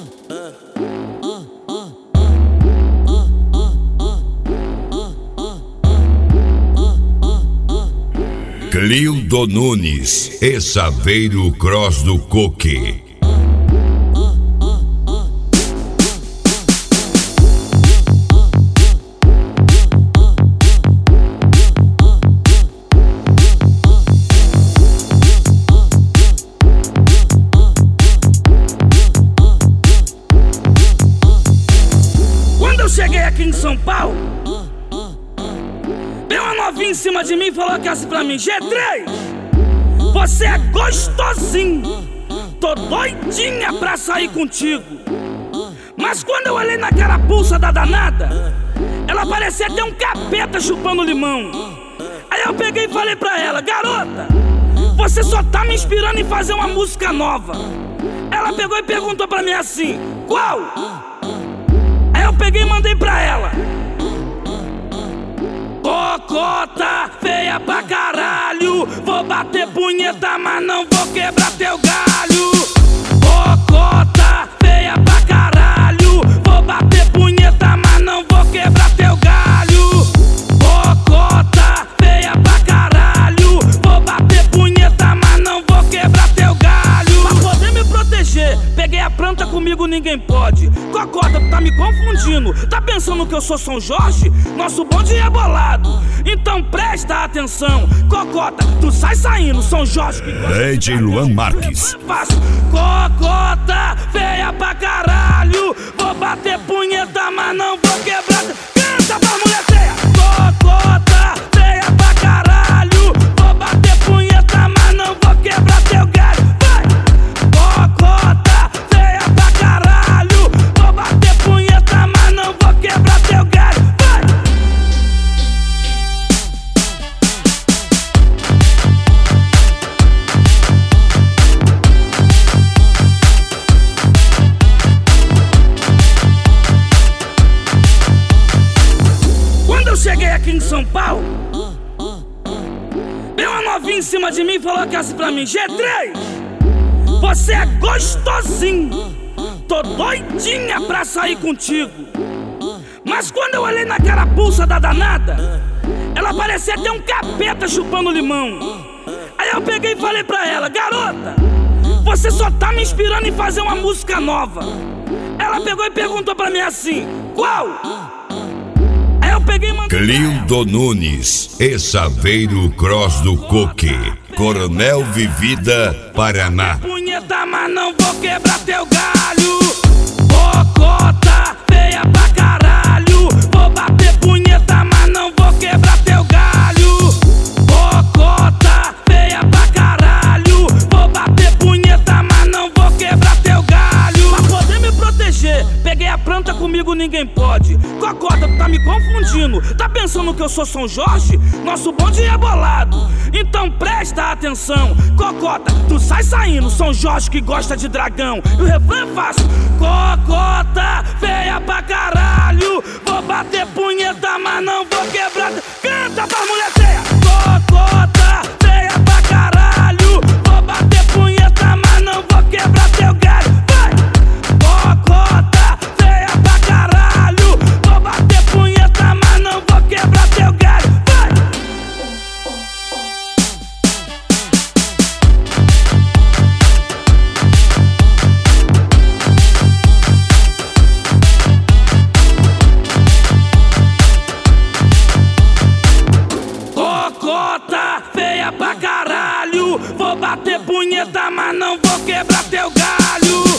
Clildo Nunes e Saveiro Cross do Coque. Quando eu cheguei aqui em São Paulo, veio uma novinha em cima de mim e falou que assim pra mim: G3, você é gostosinho, tô doidinha pra sair contigo. Mas quando eu olhei na carapuça da danada, ela parecia ter um capeta chupando limão. Aí eu peguei e falei pra ela: garota, você só tá me inspirando em fazer uma música nova. Ela pegou e perguntou pra mim assim: qual? Aí eu peguei e mandei pra ela: cocota feia pra caralho, vou bater punheta, mas não vou quebrar teu galho. Cocota feia pra caralho, vou bater punheta, mas não vou quebrar teu galho. Cocota feia pra caralho, vou bater punheta, mas não vou quebrar teu galho. Pra poder me proteger, peguei a planta, comigo ninguém pode. Cocota, tu tá me confundindo, tá pensando que eu sou São Jorge? Nosso bonde é bolado, então presta atenção. Cocota, tu sai saindo, São Jorge que gosta DJ Luan Marques. Cocota feia pra caralho, vou bater punheta, mas não vou quebrar. Canta pra mulher feia. Cocota feia pra caralho, vou bater punheta, mas não vou quebrar teu galho. Vai! Cocota feia pra caralho, vou bater punheta, mas não vou quebrar teu galho. Vai! Quando eu cheguei aqui em São Paulo, veio uma novinha em cima de mim e falou que assim pra mim: G3, você é gostosinho, tô doidinha pra sair contigo. Mas quando eu olhei na carapuça da danada, ela parecia ter um capeta chupando limão. Aí eu peguei e falei pra ela: garota, você só tá me inspirando em fazer uma música nova. Ela pegou e perguntou pra mim assim: qual? Aí eu peguei e mandei Clildo Nunes e Saveiro Cross do Coque, Coronel Vivida, Paraná. punheta, mas não vou quebrar teu galho. Cocota feia pra caralho, vou bater punheta, mas não vou quebrar teu galho. Cocota feia pra caralho, vou bater punheta, mas não vou quebrar teu galho. Pra poder me proteger, peguei a planta, comigo ninguém pode. Cocota, tu tá me confundindo, tá pensando que eu sou São Jorge? Nosso bonde é bolado, então presta atenção. Cocota, tu sai saindo, São Jorge que gosta de dragão. E o refrão é fácil: cocota feia pra caralho, vou bater punheta, mas não vou quebrar. Canta pra mulher feia. Cocota feia pra caralho, vou bater punheta, mas não vou quebrar teu galho. Vai! Cocota feia pra caralho, vou bater punheta, mas não vou quebrar teu galho. Vai! Cocota feia pra caralho, vou bater punheta, mas não vou quebrar teu galho.